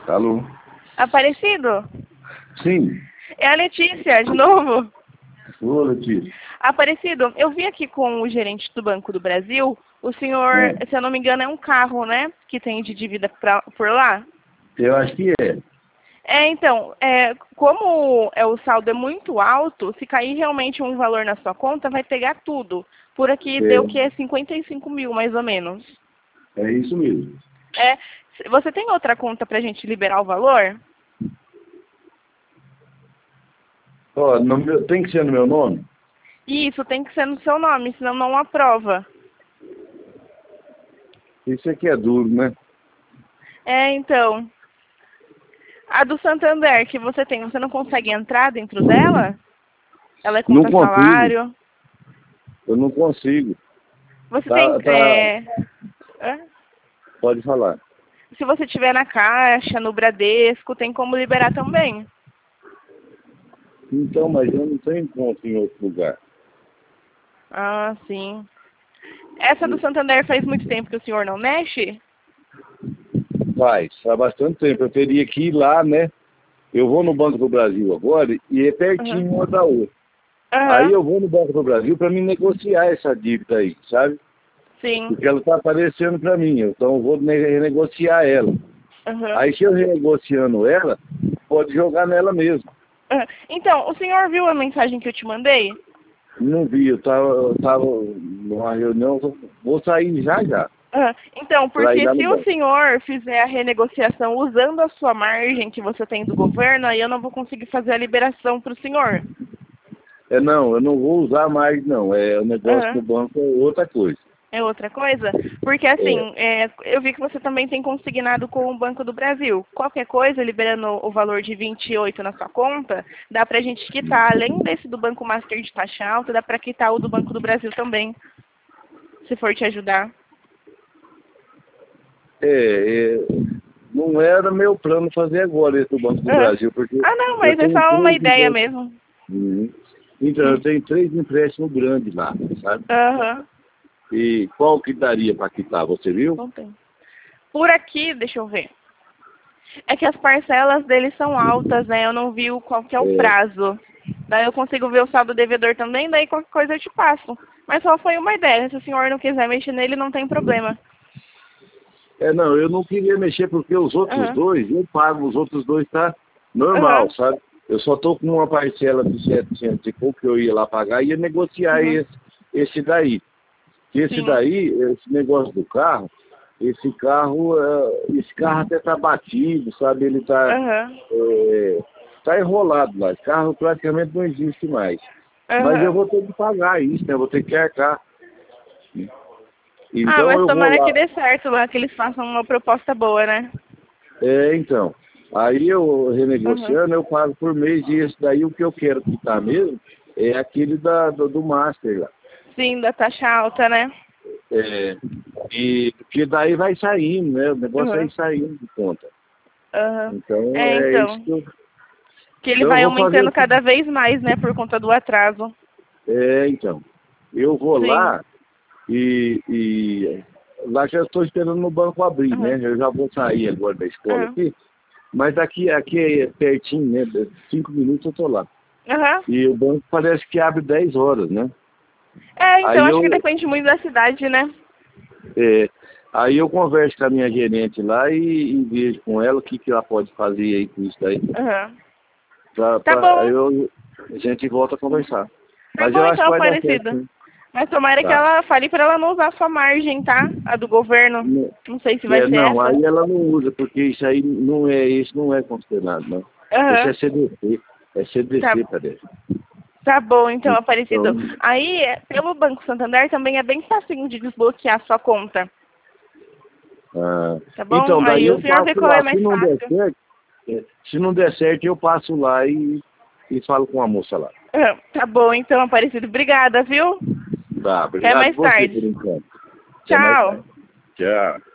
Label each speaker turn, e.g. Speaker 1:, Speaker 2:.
Speaker 1: Alô?
Speaker 2: Aparecido?
Speaker 1: Sim.
Speaker 2: É a Letícia, de novo.
Speaker 1: Ô, Letícia.
Speaker 2: Aparecido, eu vi aqui com o gerente do Banco do Brasil, o senhor, se eu não me engano, é um carro, né? Que tem de dívida por lá?
Speaker 1: Eu acho que é.
Speaker 2: Então, como o saldo é muito alto, se cair realmente um valor na sua conta, vai pegar tudo. Por aqui deu que é 55 mil, mais ou menos.
Speaker 1: É isso mesmo.
Speaker 2: Você tem outra conta pra gente liberar o valor?
Speaker 1: Ó, tem que ser no meu nome?
Speaker 2: Isso, tem que ser no seu nome, senão não aprova.
Speaker 1: Isso aqui é duro, né?
Speaker 2: Então. A do Santander que você tem, você não consegue entrar dentro dela? Ela é
Speaker 1: Não
Speaker 2: contra
Speaker 1: consigo.
Speaker 2: salário?
Speaker 1: Eu não consigo.
Speaker 2: Você tem...
Speaker 1: Pode falar.
Speaker 2: Se você tiver na Caixa, no Bradesco, tem como liberar também.
Speaker 1: Então, mas eu não tenho conta em outro lugar.
Speaker 2: Ah, sim. Essa do Santander faz muito tempo que o senhor não mexe?
Speaker 1: Faz bastante tempo. Eu teria que ir lá, né? Eu vou no Banco do Brasil agora e é pertinho uma da outra. Aí eu vou no Banco do Brasil para me negociar essa dívida aí, sabe?
Speaker 2: Sim.
Speaker 1: Porque ela está aparecendo para mim, então eu vou renegociar ela. Aí se eu renegociando ela, pode jogar nela mesmo.
Speaker 2: Então, o senhor viu a mensagem que eu te mandei?
Speaker 1: Não vi, eu tava numa reunião, vou sair já já.
Speaker 2: Então, porque se o senhor fizer a renegociação usando a sua margem que você tem do governo, aí eu não vou conseguir fazer a liberação para o senhor.
Speaker 1: Não, eu não vou usar mais não, o negócio do banco é outra coisa.
Speaker 2: É outra coisa? Porque assim, eu vi que você também tem consignado com o Banco do Brasil. Qualquer coisa, liberando o valor de 28 na sua conta, dá pra gente quitar. Além desse do Banco Master de taxa alta, dá pra quitar o do Banco do Brasil também. Se for te ajudar.
Speaker 1: Não era meu plano fazer agora esse do Banco do Brasil, porque...
Speaker 2: não, mas é só uma ideia mesmo.
Speaker 1: Então, eu tenho 3 empréstimos grandes lá, sabe? E qual que daria para quitar, você viu?
Speaker 2: Não tem. Por aqui, deixa eu ver. É que as parcelas deles são altas, né? Eu não vi qual que é o prazo. Daí eu consigo ver o saldo devedor também, daí qualquer coisa eu te passo. Mas só foi uma ideia. Se o senhor não quiser mexer nele, não tem problema.
Speaker 1: Não, eu não queria mexer porque os outros dois, eu pago, os outros dois tá normal, sabe? Eu só tô com uma parcela de 700 e pouco que eu ia lá pagar e ia negociar esse daí. Esse daí, esse negócio do carro, esse carro até tá batido, sabe? Ele tá enrolado lá. Esse carro praticamente não existe mais. Mas eu vou ter que pagar isso, né? Eu vou ter que arcar. Então,
Speaker 2: mas
Speaker 1: eu
Speaker 2: tomara
Speaker 1: vou lá.
Speaker 2: que dê certo lá, que eles façam uma proposta boa, né?
Speaker 1: Então. Aí eu renegociando, eu pago por mês e esse daí o que eu quero quitar mesmo é aquele do Master lá.
Speaker 2: Sim, da taxa alta, né?
Speaker 1: E porque daí vai saindo, né? O negócio vai saindo de conta. Então, isso
Speaker 2: que ele vai aumentando cada vez mais, né? Por conta do atraso.
Speaker 1: Então. Eu vou lá e lá já estou esperando no banco abrir, né? Eu já vou sair agora da escola aqui. Mas aqui é pertinho, né? 5 minutos eu tô lá. E o banco parece que abre 10 horas, né?
Speaker 2: Então acho que depende muito da cidade, né?
Speaker 1: Aí eu converso com a minha gerente lá e vejo com ela o que ela pode fazer aí com isso daí.
Speaker 2: Tá bom.
Speaker 1: Aí a gente volta a conversar.
Speaker 2: Mas eu acho que vai dar certo. Mas tomara que ela fale para ela não usar a sua margem, tá? A do governo. Não sei se vai ser
Speaker 1: não,
Speaker 2: essa.
Speaker 1: aí ela não usa, porque isso aí não é considerado, não. Isso é CDC. É CDC, parece.
Speaker 2: Tá bom, então, Aparecido. Aí, pelo Banco Santander, também é bem facinho de desbloquear a sua conta. Tá bom?
Speaker 1: Então, daí
Speaker 2: aí o senhor vê qual é mais fácil.
Speaker 1: Se não der certo, eu passo lá e falo com a moça lá.
Speaker 2: Tá bom, então, Aparecido. Obrigada, viu?
Speaker 1: Tá, obrigado.
Speaker 2: Até mais tarde.
Speaker 1: Por enquanto.
Speaker 2: Tchau.
Speaker 1: Tchau.